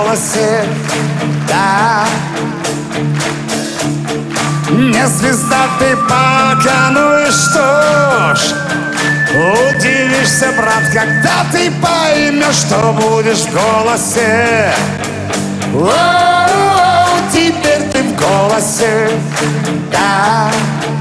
голосе, да. Не звезда ты пока, ну и что ж, удивишься, брат, когда ты поймешь, что будешь в голосе. О-о-о, теперь ты в голосе, да.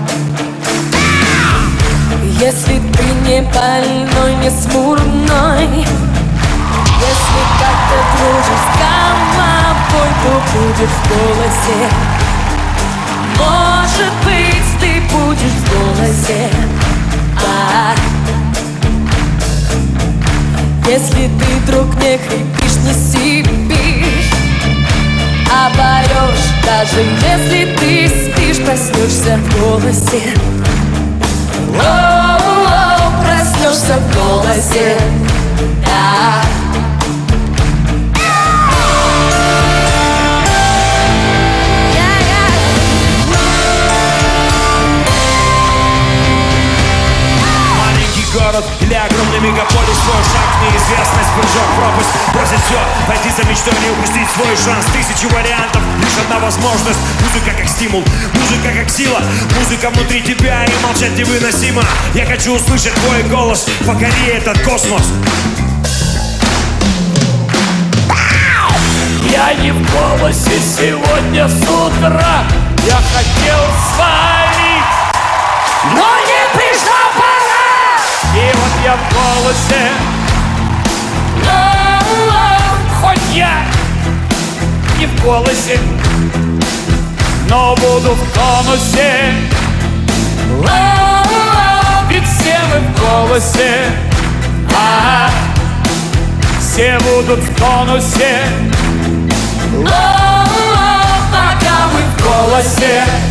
Если ты не больной, не смурной, если как-то дружишь с головой, то будешь в голосе. Может быть, ты будешь в голосе, да. Если ты, друг, не хрипишь, не сипишь, а поешь, даже если ты спишь, проснешься в голосе. О-о-о, проснешься в голосе, да. Город или огромный мегаполис, свой шаг в неизвестность, прыжок, пропасть, бросить все, пойти за мечтой, не упустить свой шанс. Тысячи вариантов, лишь одна возможность. Музыка как стимул, музыка как сила, музыка внутри тебя, и молчать невыносимо. Я хочу услышать твой голос, покори этот космос. Я не в голосе сегодня с утра. Я хотел свалить, Но не пришла пора. и вот я в голосе. Хоть я не в голосе, но буду в тонусе. Ведь все мы в голосе, все будут в тонусе. Пока мы в голосе.